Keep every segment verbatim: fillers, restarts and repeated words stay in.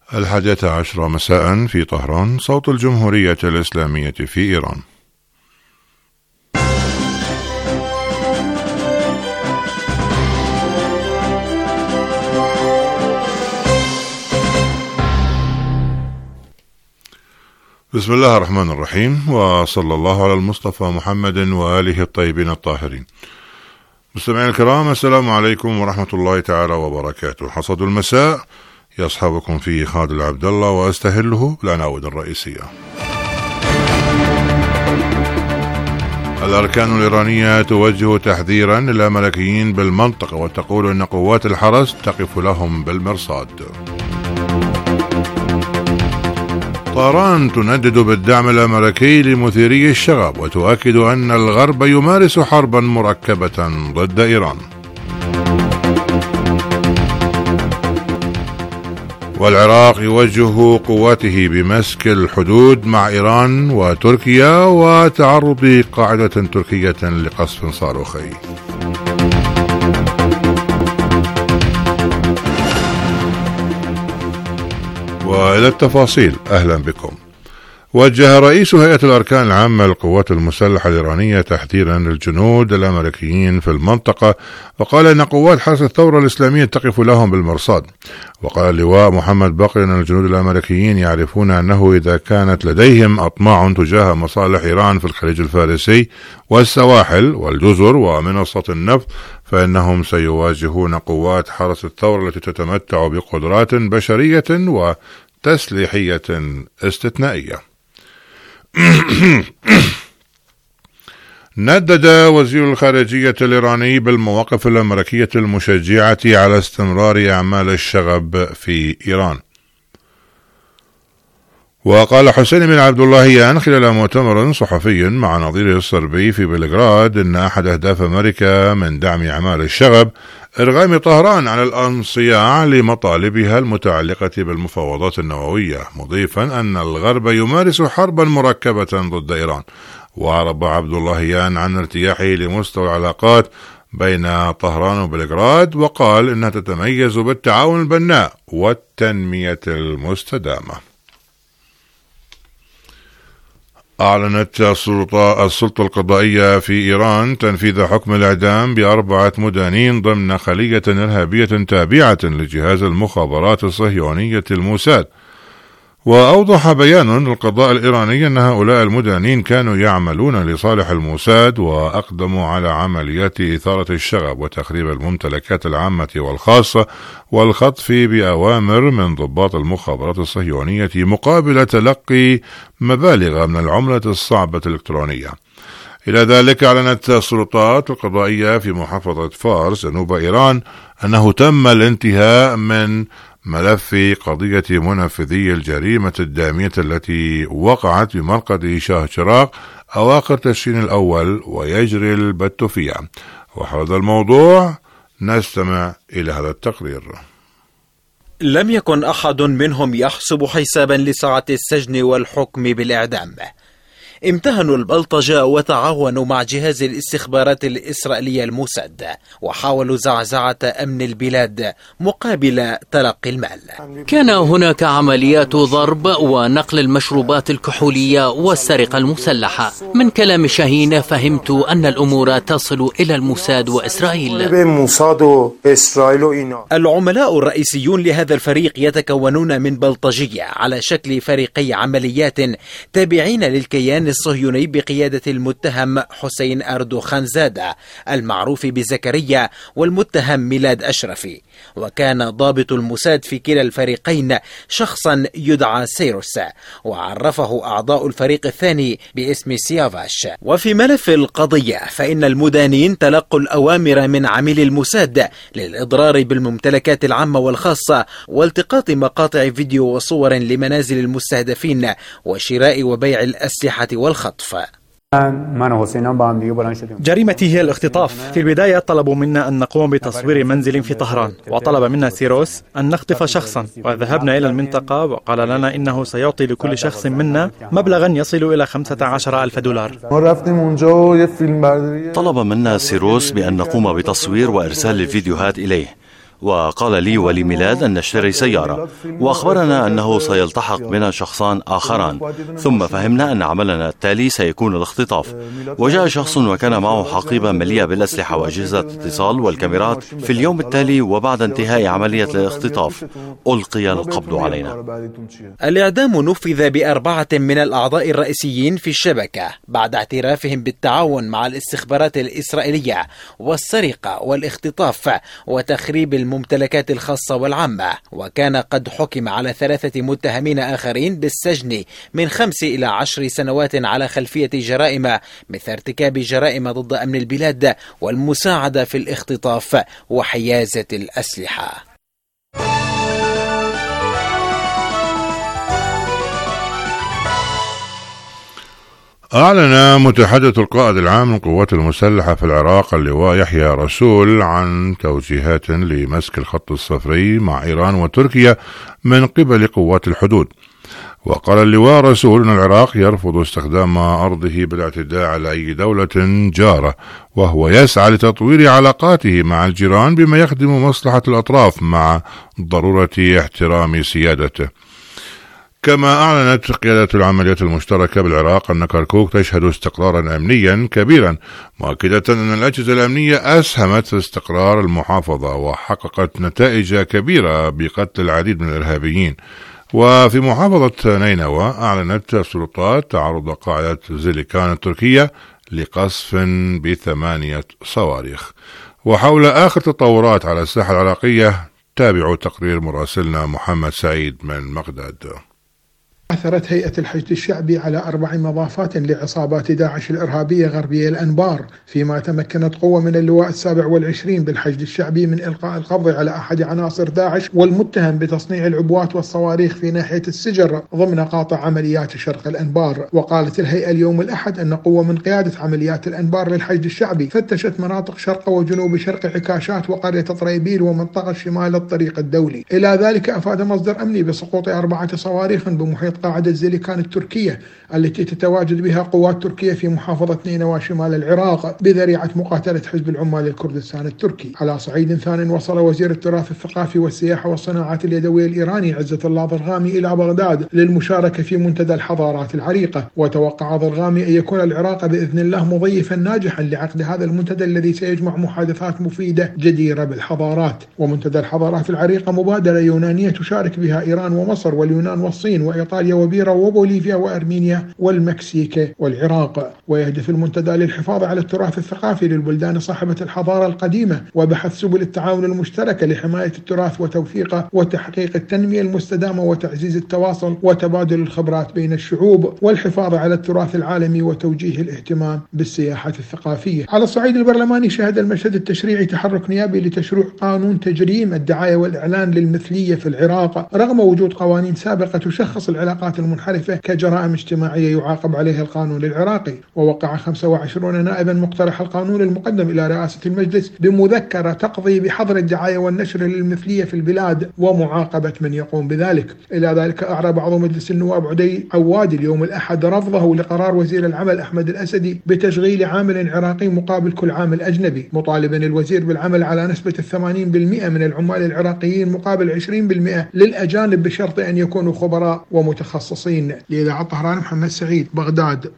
الحادية عشرة مساء في طهران، صوت الجمهورية الإسلامية في إيران. بسم الله الرحمن الرحيم، وصلى الله على المصطفى محمد وآله الطيبين الطاهرين. مستمعين الكرام، السلام عليكم ورحمة الله تعالى وبركاته. حصد المساء يصحبكم فيه خالد عبد الله، واستهله العناوين الرئيسية. الأركان الإيرانية توجه تحذيرا للأمريكيين بالمنطقة، وتقول أن قوات الحرس تقف لهم بالمرصاد. طهران تندد بالدعم الأمريكي لمثيري الشغب، وتؤكد أن الغرب يمارس حربا مركبة ضد إيران. والعراق يوجه قواته بمسك الحدود مع إيران وتركيا، وتعرض قاعدة تركية لقصف صاروخي. وإلى التفاصيل، أهلا بكم. وجه رئيس هيئة الأركان العامة للقوات المسلحة الإيرانية تحذيرا للجنود الأمريكيين في المنطقة، وقال إن قوات حرس الثورة الإسلامية تقف لهم بالمرصاد. وقال اللواء محمد بقر أن الجنود الأمريكيين يعرفون أنه إذا كانت لديهم أطماع تجاه مصالح إيران في الخليج الفارسي والسواحل والجزر ومنصة النفط، فإنهم سيواجهون قوات حرس الثورة التي تتمتع بقدرات بشرية وتسليحية استثنائية. ندد وزير الخارجية الإيراني بالمواقف الأمريكية المشجعة على استمرار أعمال الشغب في إيران. وقال حسين بن عبد اللهيان خلال مؤتمر صحفي مع نظيره الصربي في بلغراد إن أحد أهداف أمريكا من دعم أعمال الشغب إرغام طهران على الانصياع لمطالبها المتعلقة بالمفاوضات النووية، مضيفا أن الغرب يمارس حربا مركبة ضد إيران. وأعرب عبد اللهيان عن ارتياحه لمستوى العلاقات بين طهران وبلغراد، وقال إنها تتميز بالتعاون البناء والتنمية المستدامة. أعلنت السلطة, السلطة القضائية في إيران تنفيذ حكم الإعدام بأربعة مدانين ضمن خلية إرهابية تابعة لجهاز المخابرات الصهيونية الموساد. وأوضح بيان القضاء الإيراني أن هؤلاء المدانين كانوا يعملون لصالح الموساد، وأقدموا على عمليات إثارة الشغب وتخريب الممتلكات العامة والخاصة والخطف بأوامر من ضباط المخابرات الصهيونية مقابل تلقي مبالغ من العملة الصعبة الإلكترونية. إلى ذلك أعلنت السلطات القضائية في محافظة فارس جنوب إيران أنه تم الانتهاء من ملف قضية منفذي الجريمة الدامية التي وقعت بمرقد شاه شراق أواخر تشرين الأول، ويجري البت فيها. وحول الموضوع نستمع إلى هذا التقرير. لم يكن أحد منهم يحسب حسابا لساعة السجن والحكم بالإعدام. امتهنوا البلطجة وتعاونوا مع جهاز الاستخبارات الإسرائيلية الموساد، وحاولوا زعزعة أمن البلاد مقابل تلقي المال. كان هناك عمليات ضرب ونقل المشروبات الكحولية والسرقة المسلحة. من كلام شاهين فهمت أن الأمور تصل إلى الموساد وإسرائيل. العملاء الرئيسيون لهذا الفريق يتكونون من بلطجية على شكل فريقي عمليات تابعين للكيان الصهيوني بقيادة المتهم حسين أردوخان زادة المعروف بزكريا والمتهم ميلاد أشرفي. وكان ضابط الموساد في كلا الفريقين شخصا يدعى سيروس، وعرفه أعضاء الفريق الثاني باسم سيافاش. وفي ملف القضية فإن المدانين تلقوا الأوامر من عميل الموساد للإضرار بالممتلكات العامة والخاصة، والتقاط مقاطع فيديو وصور لمنازل المستهدفين، وشراء وبيع الأسلحة والخطف. جريمتي هي الاختطاف. في البداية طلبوا منا أن نقوم بتصوير منزل في طهران، وطلب منا سيروس أن نخطف شخصا، وذهبنا إلى المنطقة وقال لنا إنه سيعطي لكل شخص منا مبلغا يصل إلى خمسة عشر ألف دولار. طلب منا سيروس بأن نقوم بتصوير وإرسال الفيديوهات إليه، وقال لي ولي ميلاد أن نشتري سيارة، وأخبرنا أنه سيلتحق بنا شخصان آخران، ثم فهمنا أن عملنا التالي سيكون الاختطاف. وجاء شخص وكان معه حقيبة مليئة بالأسلحة وأجهزة اتصال والكاميرات. في اليوم التالي وبعد انتهاء عملية الاختطاف ألقي القبض علينا. الإعدام نفذ بأربعة من الأعضاء الرئيسيين في الشبكة بعد اعترافهم بالتعاون مع الاستخبارات الإسرائيلية والسرقة والاختطاف وتخريب الممتلكات الخاصة والعامة. وكان قد حكم على ثلاثة متهمين آخرين بالسجن من خمس إلى عشر سنوات على خلفية جرائم مثل ارتكاب جرائم ضد أمن البلاد والمساعدة في الاختطاف وحيازة الأسلحة. أعلن متحدث القائد العام للقوات المسلحة في العراق اللواء يحيى رسول عن توجيهات لمسك الخط الصفري مع إيران وتركيا من قبل قوات الحدود. وقال اللواء رسول أن العراق يرفض استخدام أرضه بالاعتداء على أي دولة جارة، وهو يسعى لتطوير علاقاته مع الجيران بما يخدم مصلحة الأطراف مع ضرورة احترام سيادته. كما أعلنت قيادة العمليات المشتركة بالعراق أن كركوك تشهد استقرارا أمنيا كبيرا، مؤكدة أن الأجهزة الأمنية أسهمت في استقرار المحافظة وحققت نتائج كبيرة بقتل العديد من الإرهابيين. وفي محافظة نينوى أعلنت السلطات تعرض قاعدة زيليكان التركية لقصف بثمانية صواريخ. وحول آخر تطورات على الساحة العراقية تابعوا تقرير مراسلنا محمد سعيد من بغداد. أثرت هيئة الحشد الشعبي على أربع مضافات لعصابات داعش الإرهابية غربية الأنبار، فيما تمكنت قوة من اللواء السابع والعشرين بالحشد الشعبي من إلقاء القبض على أحد عناصر داعش والمتهم بتصنيع العبوات والصواريخ في ناحية السجر ضمن قاطع عمليات شرق الأنبار. وقالت الهيئة اليوم الأحد أن قوة من قيادة عمليات الأنبار للحشد الشعبي فتشت مناطق شرق وجنوب شرق عكاشات وقرية طريبيل ومنطقة شمال الطريق الدولي. إلى ذلك أفاد مصدر أمني بسقوط أربعة صواريخ بمحيط قاعدة زيليكان التركية التي تتواجد بها قوات تركيا في محافظة نينوى شمال العراق بذريعة مقاتلة حزب العمال الكردستان التركي. على صعيد ثان، وصل وزير التراث الثقافي والسياحة والصناعات اليدوية الإيراني عزة الله ضرغامي إلى بغداد للمشاركة في منتدى الحضارات العريقة. وتوقع ضرغامي أن يكون العراق بإذن الله مضيفا ناجحا لعقد هذا المنتدى الذي سيجمع محادثات مفيدة جديرة بالحضارات. ومنتدى الحضارات العريقة مبادرة يونانية تشارك بها إيران ومصر واليونان والصين وإيطاليا وبيرا وبوليفيا وأرمينيا والمكسيك والعراق. ويهدف المنتدى للحفاظ على التراث الثقافي للبلدان صاحبة الحضارة القديمة وبحث سبل التعاون المشتركة لحماية التراث وتوثيقه وتحقيق التنمية المستدامة وتعزيز التواصل وتبادل الخبرات بين الشعوب والحفاظ على التراث العالمي وتوجيه الاهتمام بالسياحة الثقافية. على الصعيد البرلماني شهد المشهد التشريعي تحرك نيابي لتشريع قانون تجريم الدعاية والإعلان للمثلية في العراق رغم وجود قوانين سابقة تشخص العلاقات المنحرفة كجرائم اجتماعية يعاقب عليها القانون العراقي. ووقع خمسة وعشرين نائبا مقترح القانون المقدم إلى رئاسة المجلس بمذكرة تقضي بحظر الدعاية والنشر للمثلية في البلاد ومعاقبة من يقوم بذلك. إلى ذلك أعرب عضو مجلس النواب عدي عوادي اليوم الأحد رفضه لقرار وزير العمل أحمد الأسدي بتشغيل عامل عراقي مقابل كل عامل أجنبي، مطالبا الوزير بالعمل على نسبة الثمانين بالمئة من العمال العراقيين مقابل عشرين بالمئة للأجانب بشرط أن يكونوا خبراء ومتخصصين. لإذاعة طهران محمد سعيد، بغداد.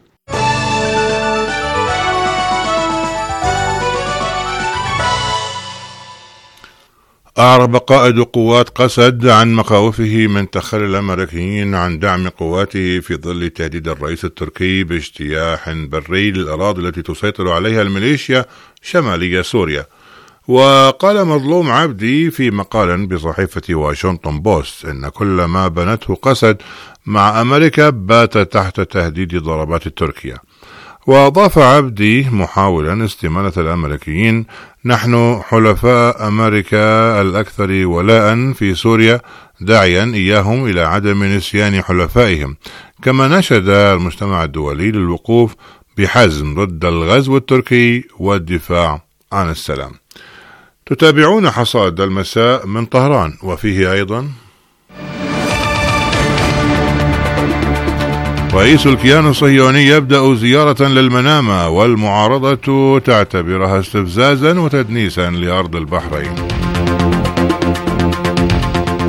أعرب قائد قوات قسد عن مخاوفه من تخلي الأمريكيين عن دعم قواته في ظل تهديد الرئيس التركي باجتياح بري للأراضي التي تسيطر عليها الميليشيا شمالية سوريا. وقال مظلوم عبدي في مقال بصحيفة واشنطن بوست إن كل ما بنته قسد مع أمريكا بات تحت تهديد ضربات تركيا. وأضاف عبدي محاولا استمالة الأمريكيين: نحن حلفاء أمريكا الأكثر ولاء في سوريا، داعيا إياهم إلى عدم نسيان حلفائهم. كما نشد المجتمع الدولي للوقوف بحزم ضد الغزو التركي والدفاع عن السلام. تتابعون حصاد المساء من طهران، وفيه أيضا: رئيس الكيان الصهيوني يبدأ زيارة للمنامة والمعارضة تعتبرها استفزازا وتدنيسا لأرض البحرين.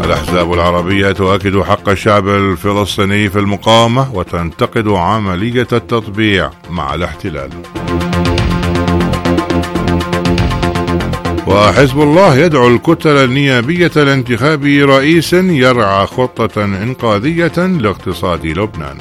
الأحزاب العربية تؤكد حق الشعب الفلسطيني في المقاومة وتنتقد عملية التطبيع مع الاحتلال. وحزب الله يدعو الكتل النيابية لانتخاب رئيس يرعى خطة إنقاذية لاقتصاد لبنان.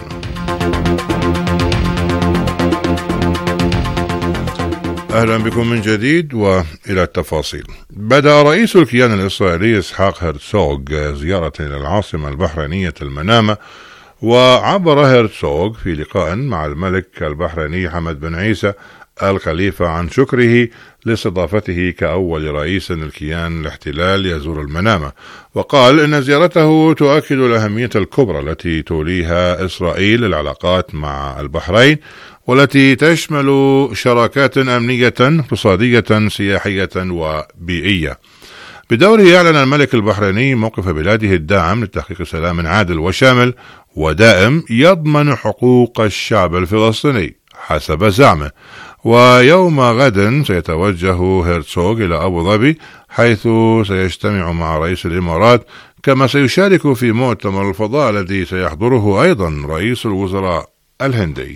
أهلا بكم من جديد وإلى التفاصيل. بدأ رئيس الكيان الإسرائيلي إسحاق هرتزوغ زيارة إلى العاصمة البحرينية المنامة، وعبر هرتزوغ في لقاء مع الملك البحريني حمد بن عيسى الخليفة عن شكره لاستضافته كأول رئيس للكيان الاحتلال يزور المنامة، وقال إن زيارته تؤكد الأهمية الكبرى التي توليها إسرائيل للعلاقات مع البحرين، والتي تشمل شراكات أمنية اقتصادية سياحية وبيئية. بدوره أعلن الملك البحريني موقف بلاده الداعم لتحقيق سلام عادل وشامل ودائم يضمن حقوق الشعب الفلسطيني حسب زعمه. ويوم غد سيتوجه هرتزوغ إلى أبو ظبي، حيث سيجتمع مع رئيس الإمارات، كما سيشارك في مؤتمر الفضاء الذي سيحضره أيضا رئيس الوزراء الهندي.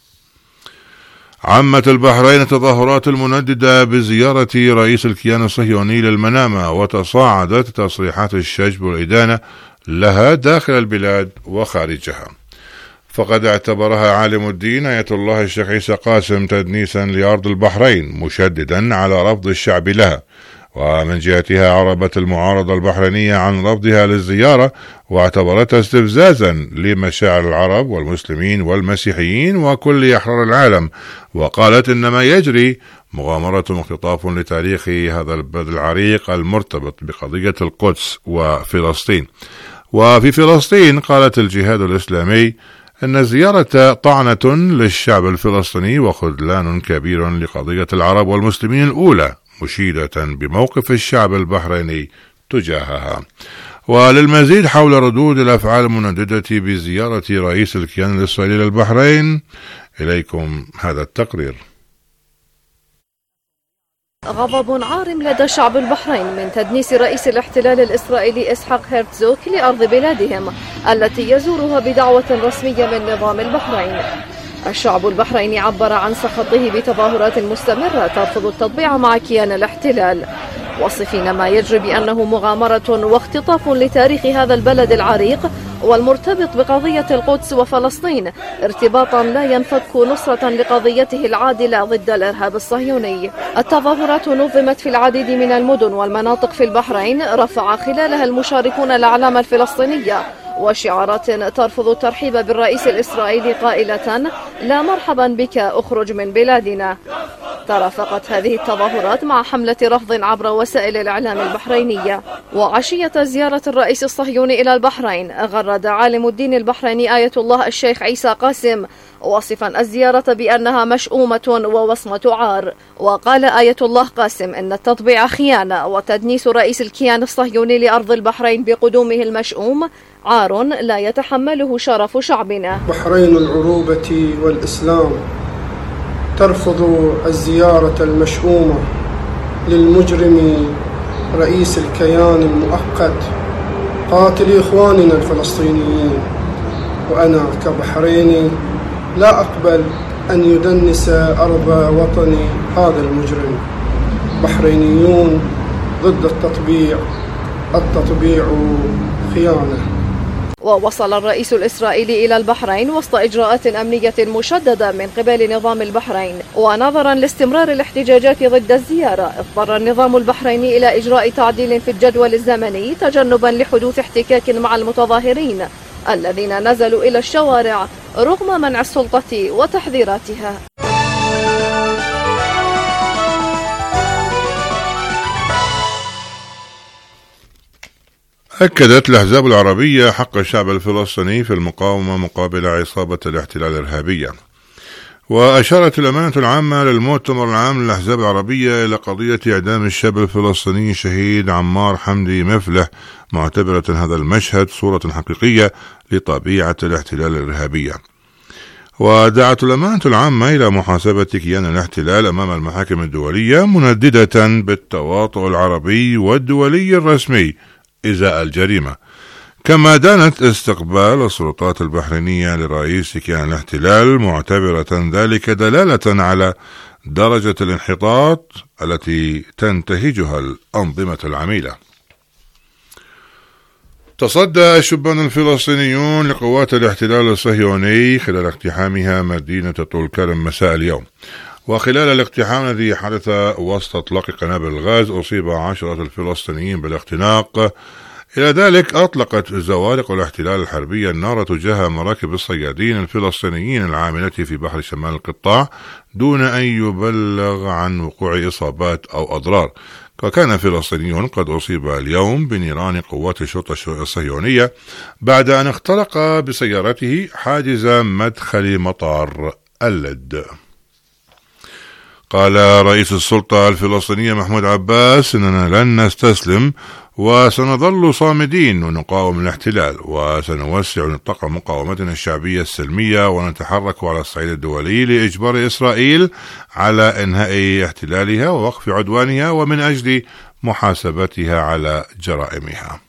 عمت البحرين التظاهرات المنددة بزيارة رئيس الكيان الصهيوني للمنامة، وتصاعدت تصريحات الشجب والإدانة لها داخل البلاد وخارجها. فقد اعتبرها عالم الدين آية الله الشيخ عيسى قاسم تدنيسا لأرض البحرين، مشددا على رفض الشعب لها. ومن جهتها عربت المعارضة البحرينية عن رفضها للزيارة، واعتبرتها استفزازا لمشاعر العرب والمسلمين والمسيحيين وكل أحرار العالم، وقالت إن ما يجري مغامرة واختطاف لتاريخ هذا البلد العريق المرتبط بقضية القدس وفلسطين. وفي فلسطين قالت الجهاد الإسلامي أن الزيارة طعنة للشعب الفلسطيني وخذلان كبير لقضية العرب والمسلمين الأولى، مشيدة بموقف الشعب البحريني تجاهها. وللمزيد حول ردود الأفعال المنددة بزيارة رئيس الكيان الإسرائيلي للبحرين، إليكم هذا التقرير. غضب عارم لدى شعب البحرين من تدنيس رئيس الاحتلال الإسرائيلي إسحاق هرتزوغ لأرض بلادهم التي يزورها بدعوة رسمية من نظام البحرين. الشعب البحريني عبر عن سخطه بتظاهرات مستمرة ترفض التطبيع مع كيان الاحتلال، وصفين ما يجري بأنه مغامرة واختطاف لتاريخ هذا البلد العريق والمرتبط بقضية القدس وفلسطين، ارتباطا لا ينفك نصرة لقضيته العادلة ضد الإرهاب الصهيوني. التظاهرات نظمت في العديد من المدن والمناطق في البحرين، رفع خلالها المشاركون الأعلام الفلسطينية وشعارات ترفض الترحيب بالرئيس الإسرائيلي قائلة: لا مرحبا بك، اخرج من بلادنا. ترافقت هذه التظاهرات مع حملة رفض عبر وسائل الإعلام البحرينية. وعشية زيارة الرئيس الصهيوني إلى البحرين، غرد عالم الدين البحريني آية الله الشيخ عيسى قاسم واصفا الزيارة بأنها مشؤومة ووصمة عار. وقال آية الله قاسم إن التطبيع خيانة، وتدنيس رئيس الكيان الصهيوني لأرض البحرين بقدومه المشؤوم عار لا يتحمله شرف شعبنا. بحرين العروبة والإسلام ترفض الزيارة المشؤومة للمجرم رئيس الكيان المؤقت قاتل إخواننا الفلسطينيين، وأنا كبحريني لا أقبل أن يدنس أرض وطني هذا المجرم. بحرينيون ضد التطبيع، التطبيع خيانة. ووصل الرئيس الإسرائيلي إلى البحرين وسط إجراءات أمنية مشددة من قبل نظام البحرين. ونظرا لاستمرار الاحتجاجات ضد الزيارة، اضطر النظام البحريني إلى إجراء تعديل في الجدول الزمني تجنبا لحدوث احتكاك مع المتظاهرين الذين نزلوا إلى الشوارع رغم منع السلطة وتحذيراتها. أكدت الأحزاب العربية حق الشعب الفلسطيني في المقاومة مقابل عصابة الاحتلال الإرهابية. وأشارت الأمانة العامة للمؤتمر العام للأحزاب العربية إلى قضية إعدام الشاب الفلسطيني الشهيد عمار حمدي مفلح، معتبرة هذا المشهد صورة حقيقية لطبيعة الاحتلال الإرهابية. ودعت الأمانة العامة إلى محاسبة كيان الاحتلال أمام المحاكم الدولية، منددة بالتواطؤ العربي والدولي الرسمي إزاء الجريمة. كما دانت استقبال السلطات البحرينية لرئيس كيان الاحتلال، معتبرة ذلك دلالة على درجة الانحطاط التي تنتهجها الأنظمة العميلة. تصدى الشبان الفلسطينيون لقوات الاحتلال الصهيوني خلال اقتحامها مدينة طول كرم مساء اليوم، وخلال الاقتحام الذي حدث وسط اطلاق قنابل الغاز أصيب عشرة الفلسطينيين بالاختناق. إلى ذلك أطلقت زوارق الاحتلال الحربية النار تجاه مراكب الصيادين الفلسطينيين العاملة في بحر شمال القطاع دون أن يبلغ عن وقوع إصابات أو أضرار. وكان فلسطيني قد أصيب اليوم بنيران قوات الشرطة الصهيونية بعد أن اخترق بسيارته حاجز مدخل مطار اللد. قال رئيس السلطة الفلسطينية محمود عباس: إننا لن نستسلم وسنظل صامدين ونقاوم الاحتلال، وسنوسع نطاق مقاومتنا الشعبية السلمية، ونتحرك على الصعيد الدولي لإجبار إسرائيل على إنهاء احتلالها ووقف عدوانها ومن أجل محاسبتها على جرائمها.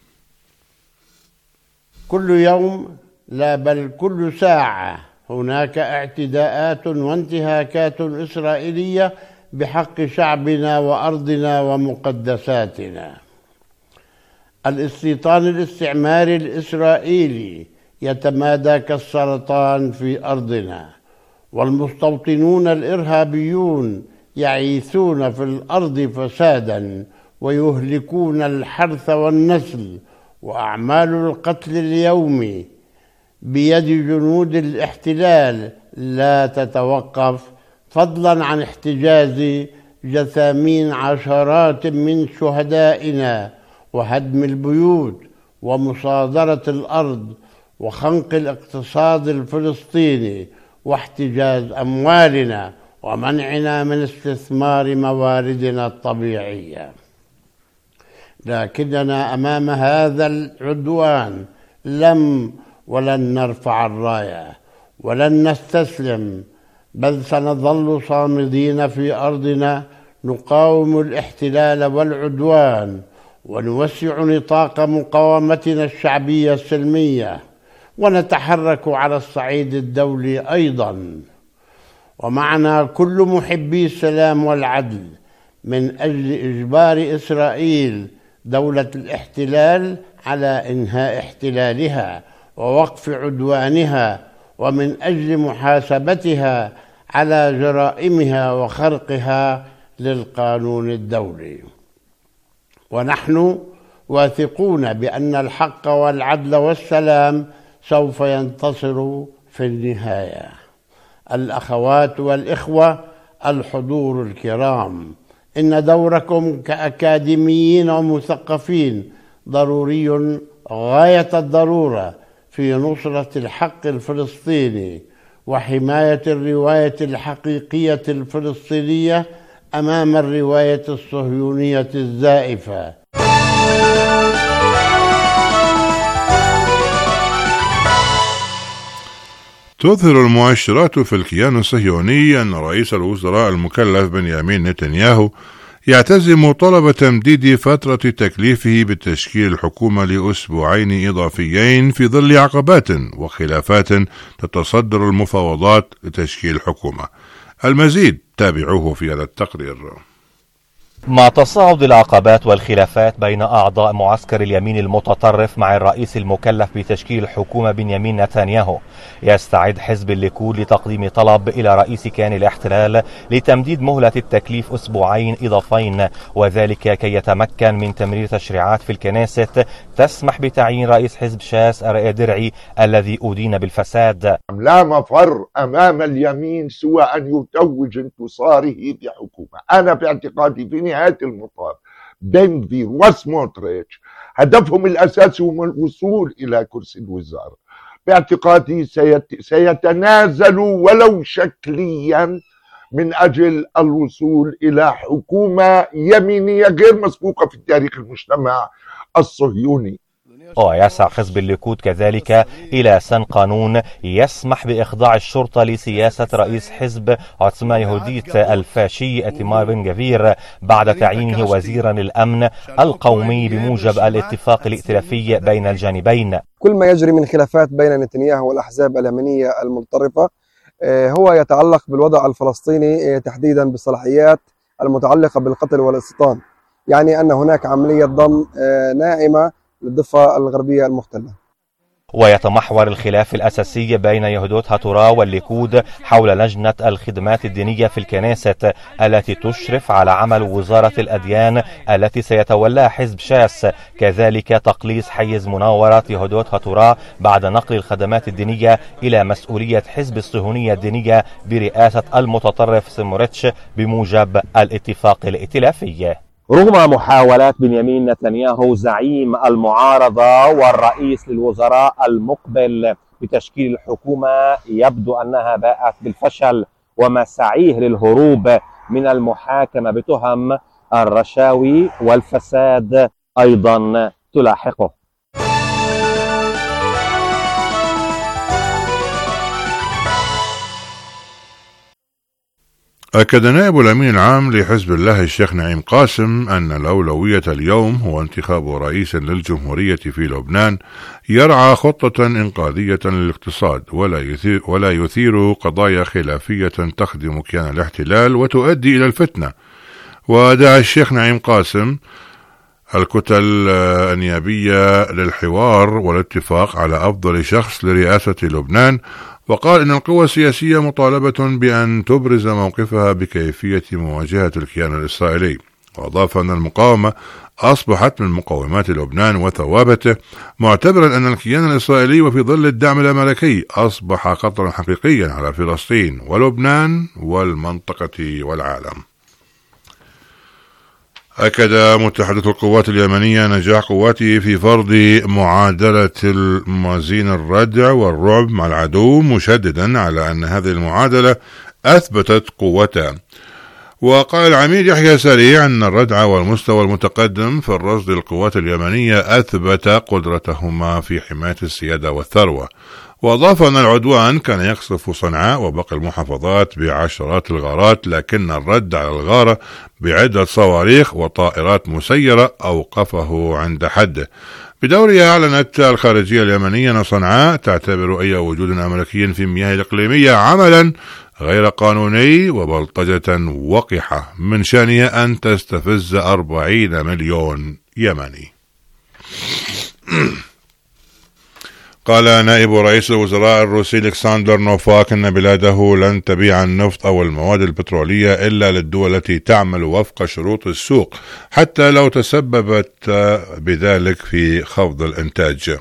كل يوم لا بل كل ساعة هناك اعتداءات وانتهاكات إسرائيلية بحق شعبنا وأرضنا ومقدساتنا. الاستيطان الاستعماري الإسرائيلي يتمادى كالسرطان في أرضنا، والمستوطنون الإرهابيون يعيثون في الأرض فسادا ويهلكون الحرث والنسل، وأعمال القتل اليومي بيد جنود الاحتلال لا تتوقف، فضلا عن احتجاز جثامين عشرات من شهدائنا وهدم البيوت ومصادرة الأرض وخنق الاقتصاد الفلسطيني واحتجاز أموالنا ومنعنا من استثمار مواردنا الطبيعية. لكننا أمام هذا العدوان لم ولن نرفع الراية ولن نستسلم، بل سنظل صامدين في أرضنا نقاوم الاحتلال والعدوان، ونوسع نطاق مقاومتنا الشعبية السلمية، ونتحرك على الصعيد الدولي أيضا. ومعنا كل محبي السلام والعدل من أجل إجبار إسرائيل دولة الاحتلال على إنهاء احتلالها ووقف عدوانها، ومن أجل محاسبتها على جرائمها وخرقها للقانون الدولي. ونحن واثقون بأن الحق والعدل والسلام سوف ينتصر في النهاية. الأخوات والإخوة الحضور الكرام، إن دوركم كأكاديميين ومثقفين ضروري غاية الضرورة في نصرة الحق الفلسطيني وحماية الرواية الحقيقية الفلسطينية أمام الرواية الصهيونية الزائفة. تظهر المؤشرات في الكيان الصهيوني أن رئيس الوزراء المكلف بنيامين نتنياهو يعتزم طلب تمديد فترة تكليفه بتشكيل الحكومة لأسبوعين إضافيين في ظل عقبات وخلافات تتصدر المفاوضات لتشكيل الحكومة. المزيد تابعوه في هذا التقرير. مع تصاعد العقبات والخلافات بين أعضاء معسكر اليمين المتطرف مع الرئيس المكلف بتشكيل الحكومة بنيامين نتنياهو، يستعد حزب الليكود لتقديم طلب إلى رئيس كيان الاحتلال لتمديد مهلة التكليف أسبوعين إضافيين، وذلك كي يتمكن من تمرير تشريعات في الكنيست تسمح بتعيين رئيس حزب شاس أرئي درعي الذي أدين بالفساد. لا مفر أمام اليمين سوى أن يتوج انتصاره بحكومة. أنا باعتقادي في نهاية المطاف بن غفير وسموتريتش هدفهم الأساسي هو الوصول إلى كرسي الوزارة. باعتقادي سيت... سيتنازلوا ولو شكليا من أجل الوصول إلى حكومة يمينية غير مسبوقة في تاريخ المجتمع الصهيوني. ويسعى حزب الليكود كذلك إلى سن قانون يسمح بإخضاع الشرطة لسياسة رئيس حزب عظمى يهوديت الفاشي إتمار بن جفير بعد تعيينه وزيرا للأمن القومي بموجب الاتفاق الائتلافي بين الجانبين. كل ما يجري من خلافات بين نتنياهو والأحزاب اليمنية المتطرفة هو يتعلق بالوضع الفلسطيني تحديدا بالصلاحيات المتعلقة بالقتل والاستيطان، يعني أن هناك عملية ضم ناعمة للضفة الغربية المحتلة. ويتمحور الخلاف الأساسي بين يهودوت هاتورا والليكود حول لجنة الخدمات الدينية في الكنيست التي تشرف على عمل وزارة الأديان التي سيتولاها حزب شاس، كذلك تقليص حيز مناورة يهودوت هاتورا بعد نقل الخدمات الدينية إلى مسؤولية حزب الصهيونية الدينية برئاسة المتطرف سموريتش بموجب الاتفاق الائتلافي. رغم محاولات بنيامين نتنياهو زعيم المعارضة والرئيس للوزراء المقبل بتشكيل الحكومة يبدو أنها باءت بالفشل، ومساعيه للهروب من المحاكمة بتهم الرشاوي والفساد أيضا تلاحقه. أكد نائب الأمين العام لحزب الله الشيخ نعيم قاسم أن الأولوية اليوم هو انتخاب رئيس للجمهورية في لبنان يرعى خطة إنقاذية للاقتصاد ولا يثير, ولا يثير قضايا خلافية تخدم كيان الاحتلال وتؤدي إلى الفتنة. ودعا الشيخ نعيم قاسم الكتل النيابية للحوار والاتفاق على أفضل شخص لرئاسة لبنان، وقال إن القوى السياسية مطالبة بأن تبرز موقفها بكيفية مواجهة الكيان الإسرائيلي. وأضاف أن المقاومة أصبحت من مقومات لبنان وثوابته، معتبرا أن الكيان الإسرائيلي وفي ظل الدعم الأمريكي أصبح خطرا حقيقيا على فلسطين ولبنان والمنطقة والعالم. أكد متحدث القوات اليمنية نجاح قواته في فرض معادلة الموازين الردع والرعب مع العدو، مشددا على أن هذه المعادلة أثبتت قوتها. وقال العميد يحيى سريع أن الردع والمستوى المتقدم في الرصد للقوات اليمنية أثبت قدرتهما في حماية السيادة والثروة. وأضاف أن العدوان كان يقصف صنعاء وباقي المحافظات بعشرات الغارات، لكن الرد على الغارة بعدة صواريخ وطائرات مسيرة أوقفه عند حده. بدورها أعلنت الخارجية اليمنية أن صنعاء تعتبر أي وجود أمريكي في المياه الإقليمية عملا غير قانوني وبلطجة وقحة من شأنها أن تستفز أربعين مليون يمني. قال نائب رئيس الوزراء الروسي ألكسندر نوفاك أن بلاده لن تبيع النفط أو المواد البترولية إلا للدول التي تعمل وفق شروط السوق حتى لو تسببت بذلك في خفض الإنتاج.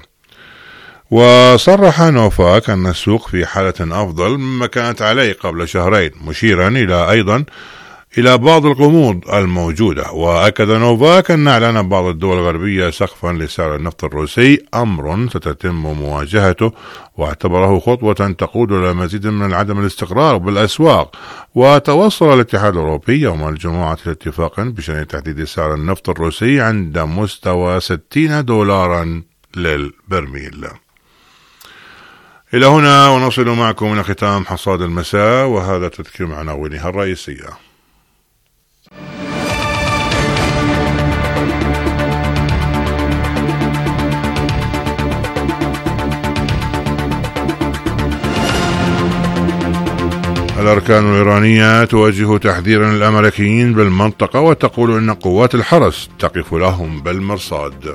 وصرح نوفاك أن السوق في حالة أفضل مما كانت عليه قبل شهرين، مشيرا إلى أيضا إلى بعض الغموض الموجودة. وأكد نوفاك أن إعلان بعض الدول الغربية سقفا لسعر النفط الروسي أمر ستتم مواجهته، واعتبره خطوة تقود إلى مزيد من عدم الاستقرار بالأسواق. وتوصل الاتحاد الأوروبي يوم الجمعة لاتفاق بشأن تحديد سعر النفط الروسي عند مستوى ستين دولارا للبرميل. إلى هنا ونصل معكم إلى ختام حصاد المساء، وهذا تذكير عناوينها الرئيسية. الأركان الإيرانية توجه تحذيرا للأمريكيين بالمنطقة وتقول إن قوات الحرس تقف لهم بالمرصاد.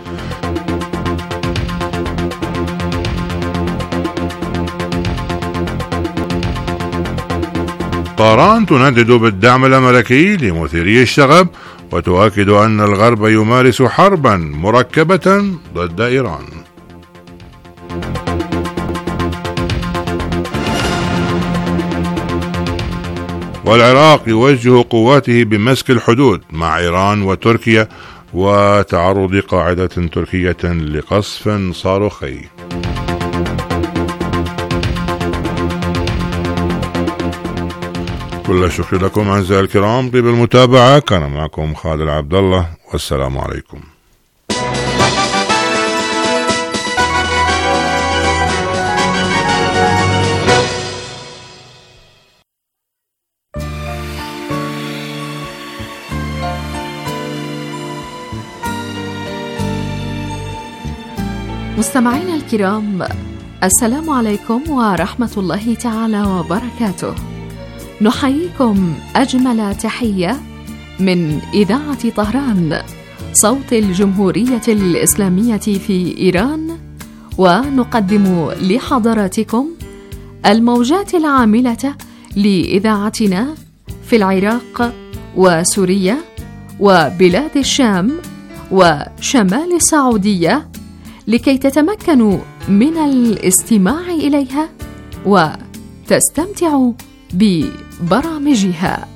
طهران تندد بالدعم الأمريكي لمثيري الشغب وتؤكد أن الغرب يمارس حربا مركبة ضد إيران. والعراق يوجه قواته بمسك الحدود مع إيران وتركيا وتعرض قاعدة تركية لقصف صاروخي. كل الشكر لكم أعزائي الكرام طيب المتابعة. كان معكم خالد عبد الله، والسلام عليكم. مستمعينا الكرام، السلام عليكم ورحمة الله تعالى وبركاته. نحييكم أجمل تحية من إذاعة طهران صوت الجمهورية الإسلامية في إيران، ونقدم لحضراتكم الموجات العاملة لإذاعتنا في العراق وسوريا وبلاد الشام وشمال السعودية، لكي تتمكنوا من الاستماع إليها وتستمتعوا ببرامجها.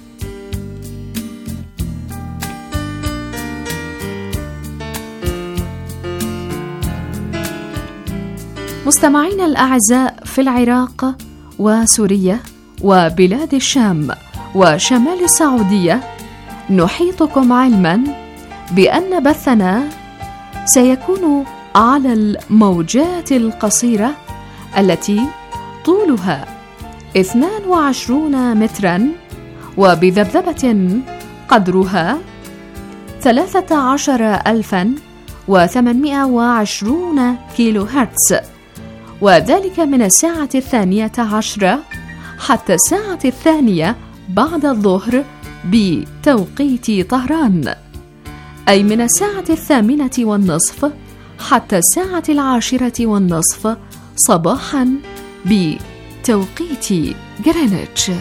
مستمعينا الأعزاء في العراق وسوريا وبلاد الشام وشمال السعودية، نحيطكم علما بأن بثنا سيكون على الموجات القصيرة التي طولها اثنان وعشرون مترا وبذبذبة قدرها ثلاثة عشر ألفا وثمانمائة وعشرين كيلو هرتز، وذلك من الساعة الثانية عشرة حتى الساعة الثانية بعد الظهر بتوقيت طهران، أي من الساعة الثامنة والنصف حتى الساعة العاشرة والنصف صباحا بتوقيت جرينتش.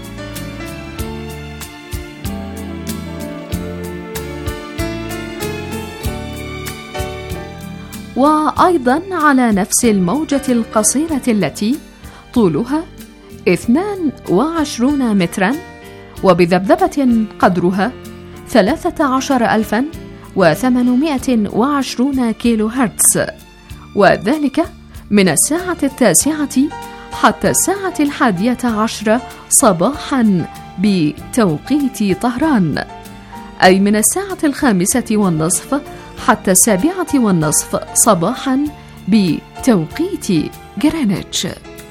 وأيضا على نفس الموجة القصيرة التي طولها اثنان وعشرون مترا وبذبذبة قدرها ثلاثة عشر ألفا وثمانمائة وعشرين كيلو هرتز، وذلك من الساعة التاسعة حتى الساعة الحادية عشرة صباحا بتوقيت طهران، أي من الساعة الخامسة والنصف حتى السابعة والنصف صباحا بتوقيت جرينتش.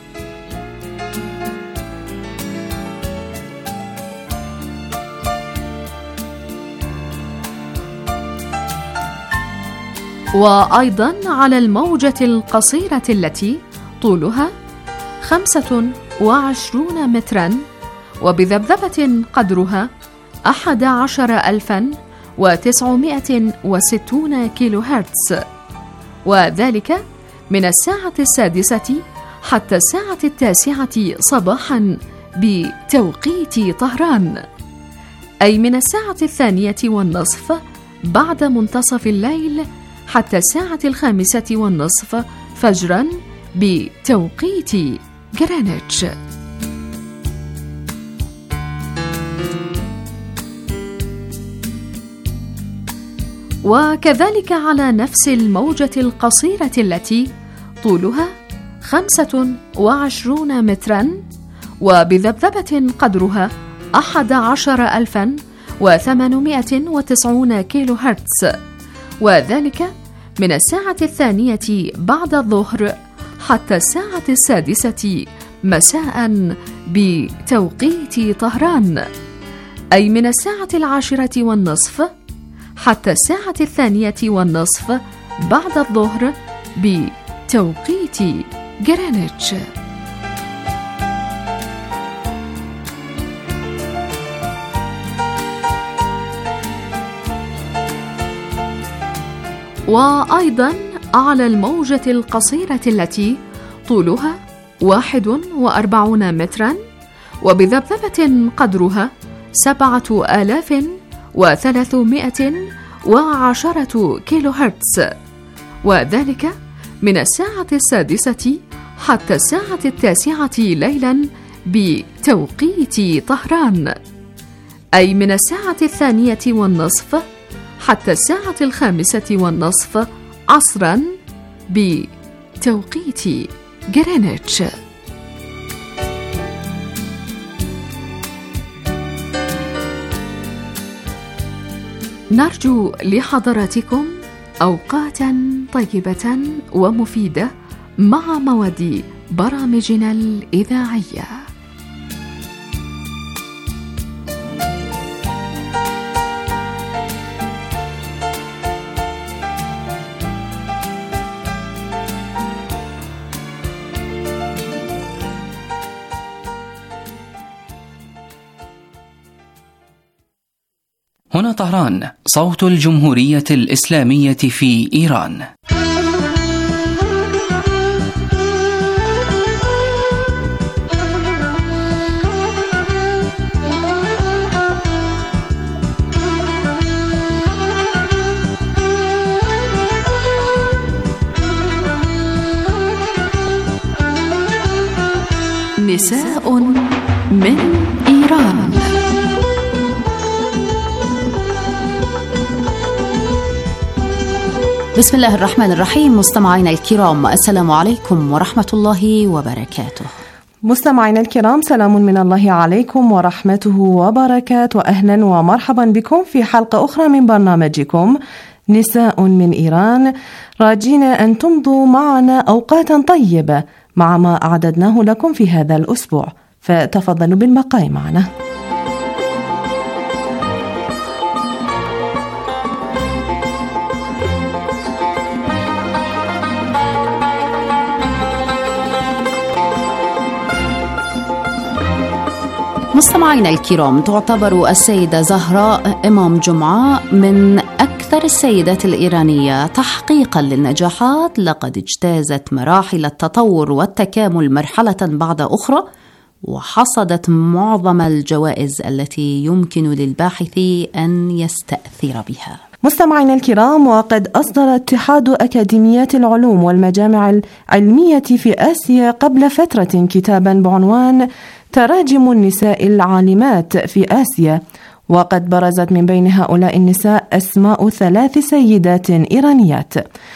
وأيضا على الموجة القصيرة التي طولها خمسة وعشرون مترا وبذبذبة قدرها أحد عشر ألفا وتسعمائة وستون كيلو هرتز، وذلك من الساعة السادسة حتى الساعة التاسعة صباحا بتوقيت طهران، أي من الساعة الثانية والنصف بعد منتصف الليل حتى الساعة الخامسة والنصف فجرا بتوقيت جرينتش. وكذلك على نفس الموجة القصيرة التي طولها خمسة وعشرون مترا وبذبذبة قدرها أحد عشر ألفا وثمانمائة وتسعون كيلو هرتز، وذلك من الساعة الثانية بعد الظهر حتى الساعة السادسة مساء بتوقيت طهران، أي من الساعة العاشرة والنصف حتى الساعة الثانية والنصف بعد الظهر بتوقيت جرينتش. وأيضا على الموجة القصيرة التي طولها واحد وأربعون مترا وبذبذبة قدرها سبعة آلاف وثلاثمائة وعشرة كيلو هرتز، وذلك من الساعة السادسة حتى الساعة التاسعة ليلا بتوقيت طهران، أي من الساعة الثانية والنصف حتى الساعة الخامسة والنصف عصرا بتوقيت جرينتش. نرجو لحضراتكم أوقاتا طيبة ومفيدة مع مواد برامجنا الإذاعية. هنا طهران، صوت الجمهورية الإسلامية في إيران. نساء من إيران. بسم الله الرحمن الرحيم. مستمعينا الكرام، السلام عليكم ورحمة الله وبركاته. مستمعينا الكرام، سلام من الله عليكم ورحمته وبركاته، وأهلا ومرحبا بكم في حلقة أخرى من برنامجكم نساء من إيران، راجين أن تمضوا معنا أوقاتا طيبة مع ما أعددناه لكم في هذا الأسبوع، فتفضلوا بالبقاء معنا. مستمعينا الكرام، تعتبر السيدة زهراء إمام جمعة من أكثر السيدات الإيرانية تحقيقا للنجاحات، لقد اجتازت مراحل التطور والتكامل مرحلة بعد أخرى، وحصدت معظم الجوائز التي يمكن للباحث أن يستأثر بها. مستمعينا الكرام، وقد أصدر اتحاد أكاديميات العلوم والمجامع العلمية في آسيا قبل فترة كتابا بعنوان تراجم النساء العالمات في آسيا، وقد برزت من بين هؤلاء النساء أسماء ثلاث سيدات إيرانيات.